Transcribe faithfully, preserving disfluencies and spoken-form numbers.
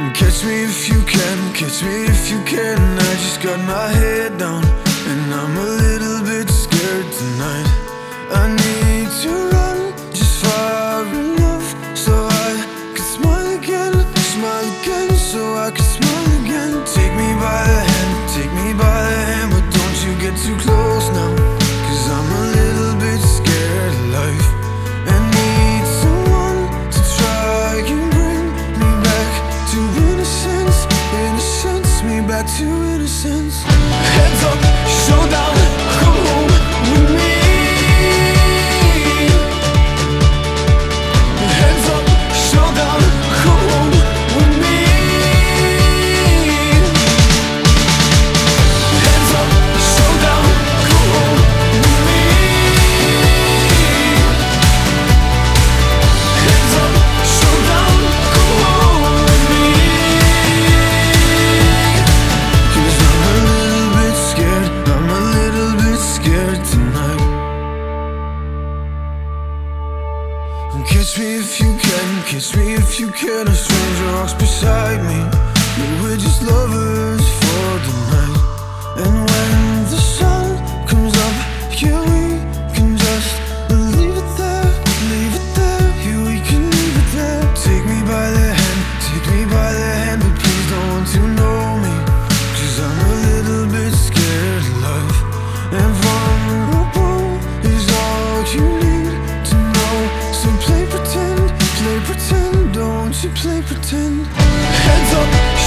Catch me if you can, catch me if you can. I just got my head down and I'm a little bit scared tonight. I need to run just far enough so I can smile again, smile again, so I can smile again. Take me by the hand, take me by the hand, but don't you get too close now, 'cause I'm a little bit scared of life and need someone to try and bring me back to innocence, innocence, me back to innocence. Heads up, showdown, come home with me. Heads up, showdown, come home with me. Heads up, showdown, come home with me. Heads up, showdown, come home with me. 'Cause I'm a little bit scared, I'm a little bit scared tonight. Catch me if you can, catch me if you can. A stranger walks beside me, but we're just lovers for the night. And when the sun comes up, yeah, we can just leave it there, leave it there, yeah, we can leave it there. Take me by the hand, take me by the hand, but please don't want to know me, 'cause I'm a little bit scared of life. And vulnerable is all you need to know. So play pretend, play pretend, don't you play pretend. Heads up,